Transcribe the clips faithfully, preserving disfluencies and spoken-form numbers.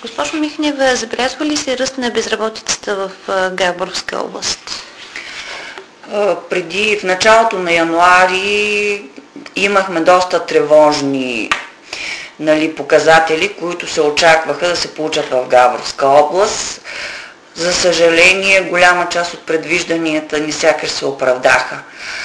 Госпожо Михнева, забелязва ли се ръст на безработицата в Габровска област? Преди, в началото на януари имахме доста тревожни нали, показатели, които се очакваха да се получат в Габровска област. За съжаление, голяма част от предвижданията ни сякаш се оправдаха.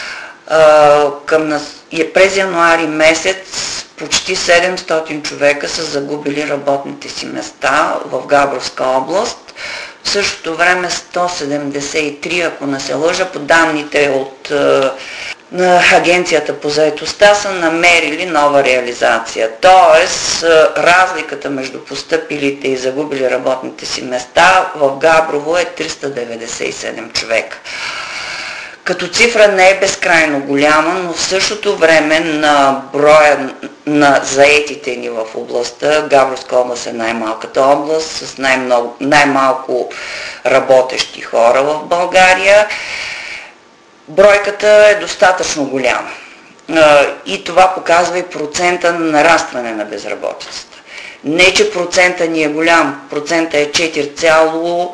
Към, през януари месец почти седемстотин човека са загубили работните си места в Габровска област. В същото време сто седемдесет и три, ако не се лъжа, по данните от на Агенцията по заетостта са намерили нова реализация. Тоест, разликата между постъпилите и загубили работните си места в Габрово е триста деветдесет и седем човека. Като цифра не е безкрайно голяма, но в същото време на броя на заетите ни в областта, Габровска област е най-малката област с най-много, най-малко работещи хора в България, бройката е достатъчно голяма. И това показва и процента на нарастване на безработицата. Не, че процента ни е голям, процента е четири цяло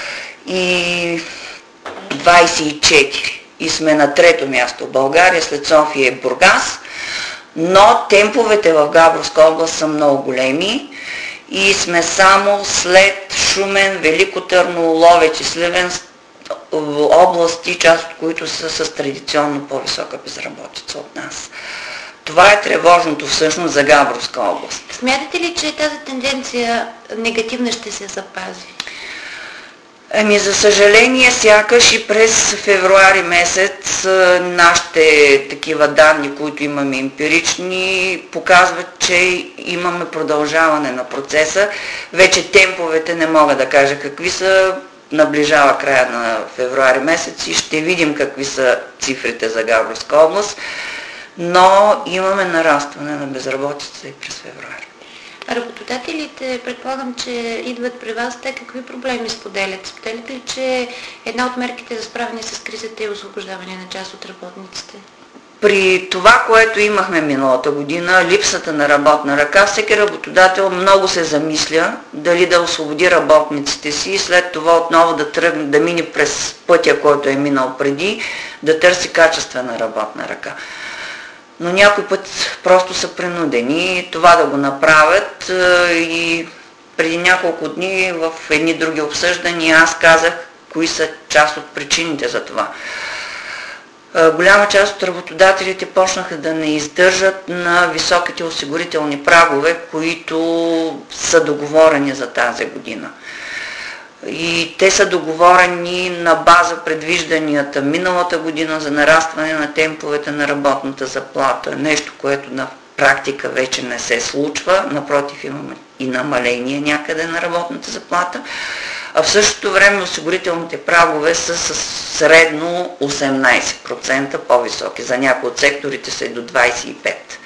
двадесет и четири и сме на трето място в България, след София и Бургас, но темповете в Габровска област са много големи и сме само след Шумен, Велико Търново, Ловеч и Сливен, области, част от които са с традиционно по-висока безработица от нас. Това е тревожното всъщност за Габровска област. Смятате ли, че тази тенденция негативна ще се запази? Ами, за съжаление, сякаш и през февруари месец нашите такива данни, които имаме емпирични, показват, че имаме продължаване на процеса. Вече темповете не мога да кажа какви са, наближава края на февруари месец и ще видим какви са цифрите за Габровска област, но имаме нарастване на безработицата и през февруари. Работодателите, предполагам, че идват при вас, те какви проблеми споделят? Споделят ли, че една от мерките за справяне с кризата е освобождаване на част от работниците? При това, което имахме миналата година, липсата на работна ръка, всеки работодател много се замисля дали да освободи работниците си и след това отново да тръгне, да мине през пътя, който е минал преди, да търси качествена работна ръка. Но някой път просто са принудени това да го направят и преди няколко дни в едни други обсъждания аз казах кои са част от причините за това. Голяма част от работодателите почнаха да не издържат на високите осигурителни прагове, които са договорени за тази година. И те са договорени на база предвижданията миналата година за нарастване на темповете на работната заплата. Нещо, което на практика вече не се случва. Напротив, имаме и намаление някъде на работната заплата. А в същото време осигурителните прагове са с средно осемнадесет процента по-високи. За някои от секторите са и до двадесет и пет процента.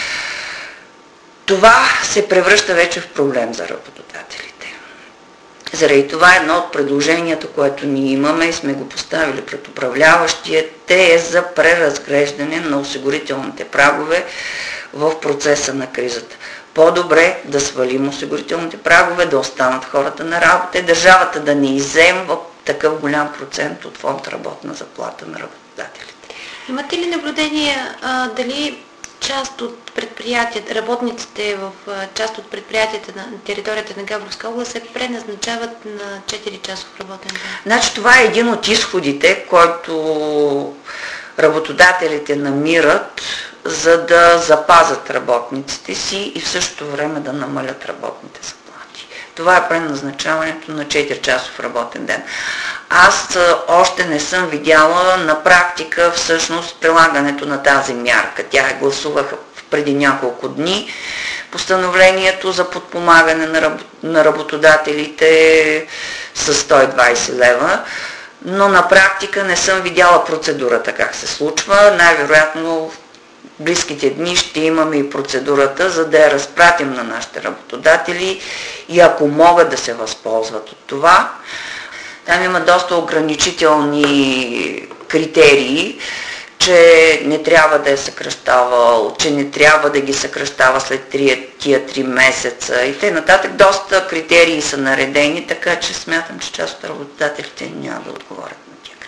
Това се превръща вече в проблем за работодателите. Заради това едно от предложенията, което ние имаме и сме го поставили пред управляващия, те е за преразглеждане на осигурителните прагове в процеса на кризата. По-добре да свалим осигурителните прагове, да останат хората на работа и държавата да не изземва такъв голям процент от фонд работна заплата на работодателите. Имате ли наблюдение а, дали част от предприятията, работниците в част от предприятията на територията на Габровска област се преназначават на четири часов работен ден? Значи това е един от изходите, който работодателите намират, за да запазят работниците си и в същото време да намалят работните заплати. Това е преназначаването на четири часов работен ден. Аз още не съм видяла на практика всъщност прилагането на тази мярка. Тя е гласуваха преди няколко дни. Постановлението за подпомагане на работодателите с сто и двадесет лева, но на практика не съм видяла процедурата как се случва. Най-вероятно в близките дни ще имаме и процедурата, за да я разпратим на нашите работодатели и ако могат да се възползват от това. Там има доста ограничителни критерии, че не трябва да е съкръщавал, че не трябва да ги съкръщава след тия, тия три месеца и т.н. Доста критерии са наредени, така че смятам, че част от работодателите няма да отговорят на тях.